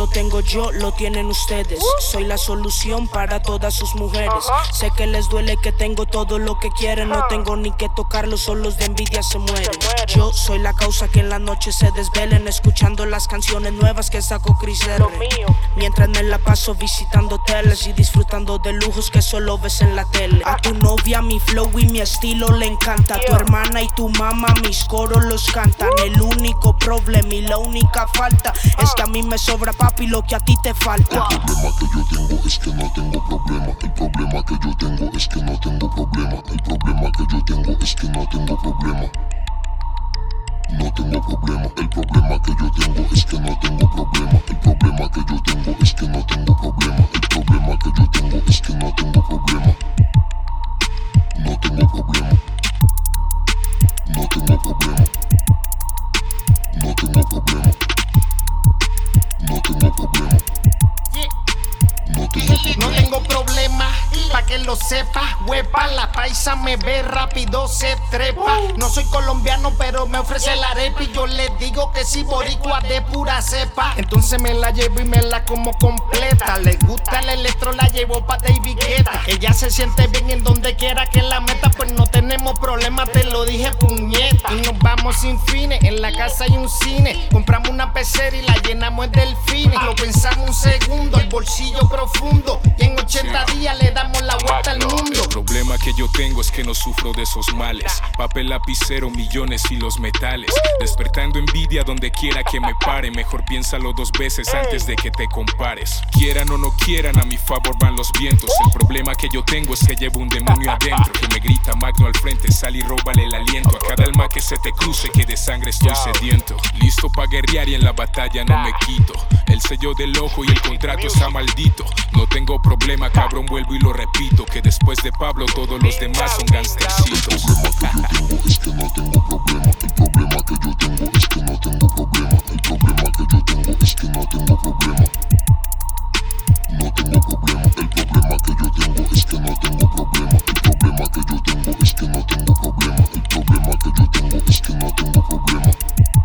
lo tengo yo, lo tienen ustedes. Soy la solución para todas sus mujeres. Sé que les duele que tengo todo lo que quieren. No tengo ni que tocarlos, solos de envidia se mueren. Yo soy la causa que en la noche se desvelen escuchando las canciones nuevas que sacó Chris R. Mientras me la paso visitando hoteles y disfrutando de lujos que solo ves en la tele. A tu novia mi flow y mi estilo le encanta. A tu hermana y tu mamá mis coros los cantan. El único problema y la única falta es que a mí me sobra, papi, lo que a ti te falta. El problema que yo tengo es que no tengo problema. El problema que yo tengo es que no tengo problema. El problema que yo tengo es que no tengo problema. No tengo problema. El problema que yo tengo es que no tengo problema. El problema que yo tengo es que no tengo problema. El problema que yo tengo es que no tengo problema. No tengo problema. No tengo problema. No tengo problema. No tengo problema. No tengo problema, pa' que lo sepa. Huepa, la paisa me ve rápido, se trepa. No soy colombiano, pero me ofrece la arepa. Y yo le digo que si boricua de pura cepa. Entonces me la llevo y me la como completa. Le gusta el electro, la llevo pa' David Guetta. Ella se siente bien en donde quiera que la meta. Pues no tenemos problema, te lo dije, puñeta. Y nos vamos sin fines, en la casa hay un cine. Compramos una pecera y la llenamos de delfines. Lo pensamos un segundo, el bolsillo profundo. Y en 80 días le damos la vuelta al mundo. El problema que yo tengo es que no sufro de esos males. Papel, lapicero, millones y los metales. Despertando envidia donde quiera que me pare. Mejor piénsalo 2 veces antes de que te compares. Quieran o no quieran, a mi favor van los vientos. El problema que yo tengo es que llevo un demonio adentro que me grita Magno al frente, sal y róbale el aliento. A cada alma que se te cruce, que de sangre estoy sediento. Listo pa' guerrear y en la batalla no me quito. El sello del ojo y el contrato está maldito. No tengo problema, cabrón, vuelvo y lo repito. Que después de Pablo todos los demás son gangstercitos. El problema que yo tengo es que no tengo problema. El problema que yo tengo es que no tengo problema. No tengo problema. El problema que yo tengo es que no tengo problema. El problema que yo tengo es que no tengo problema. El problema que yo tengo es que no tengo problema.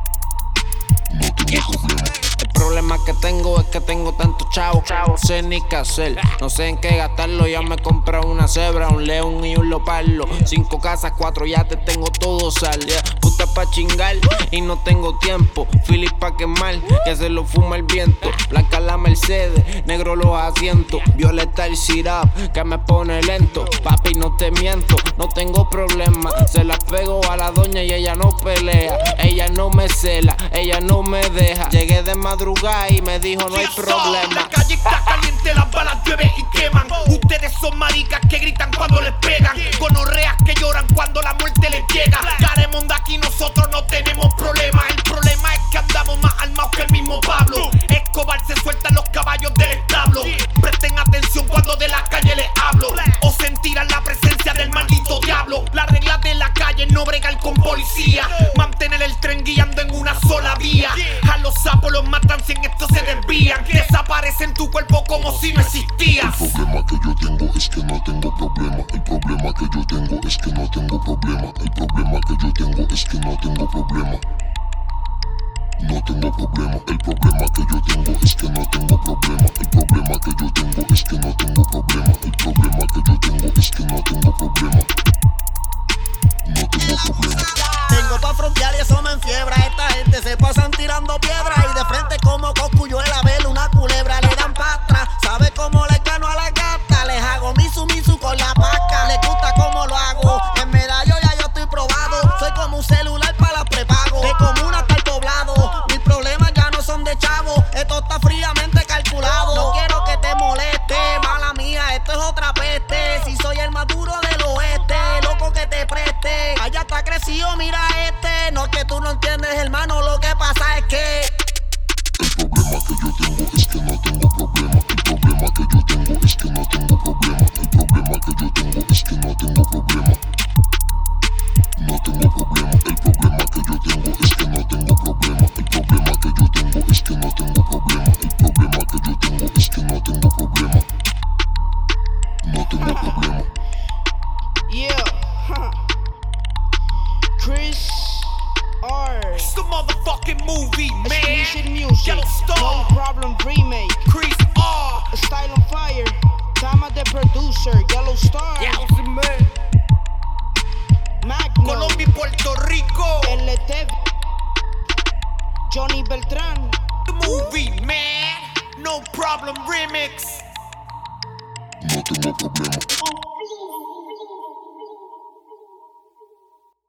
No tengo problema. El problema que tengo es que tengo tanto chavo. No sé ni qué hacer, no sé en qué gastarlo. Ya me compré una cebra, un león y un leopardo. 5 casas, 4 yates, tengo todo sal. Puta pa' chingar y no tengo tiempo. Philip pa' quemar, que se lo fuma el viento. Blanca la Mercedes, negro los asientos. Violeta el syrup, que me pone lento. Papi, no te miento, no tengo problema. Se la pego a la doña y ella no pelea. Ella no me cela, ella no me deja. Llegué de madrugada y me dijo no hay problema. La calle está caliente, las balas llueven y queman. Ustedes son maricas que gritan cuando les pegan. Gonorreas que lloran cuando la muerte les llega. Caremonda, aquí nosotros no tenemos problema. El problema es que andamos más armados que el mismo Pablo. Escobar se sueltan los caballos del establo. Presten atención cuando de la calle les hablo, o sentirán la presencia del maldito diablo. La regla de la calle es no bregar con policía. Mantener el tren guiando en una sola vía. A los sapos los matan si en esto se desvían. Desaparecen tu cuerpo como si no existía. El problema que yo tengo es que no tengo problema. El problema que yo tengo es que no tengo problema. El problema que yo tengo es que no tengo problema. No tengo problema. El problema que yo tengo es que no tengo problema. El problema que yo tengo es que no tengo problema. El problema que yo tengo es que no tengo problema. No tengo problema. Tengo pa' frontear y eso me enfiebra. Esta gente se pasan tirando piedras y de frente como Cocuyo el vela una culebra le dan pa' atrás. ¿Sabe cómo le gano a la gata? Les hago misu con la paca. Les gusta cómo lo hago. En medallo ya yo estoy probado. Soy como un celular para las prepago. De comuna hasta el poblado. Mis problemas ya no son de chavo. Esto está fríamente calculado. No quiero que te moleste, mala mía, esto es otra peste. Si soy el más duro del oeste, loco que te preste. Allá está crecido, mira este. No es que tú no entiendes, hermano, lo que pasa es que el problema que yo tengo es que no tengo problema. El problema que yo tengo es que no tengo problema. El problema que yo tengo es que no tengo problema. No tengo problema. El problema que yo tengo es que no tengo problema. El problema que yo tengo es que no tengo problema. El problema que yo tengo es que no tengo problema. No tengo problema. Yeah. Chris R. It's the motherfucking movie, man. Nation Music, Yellow Star. No Problem Remake, Chris R. Style on Fire, Tama the Producer, Yellow Star, Magno, Colombia y Puerto Rico. LTV, Johnny Beltrán. Movie Man. No Problem Remix. No tengo problema.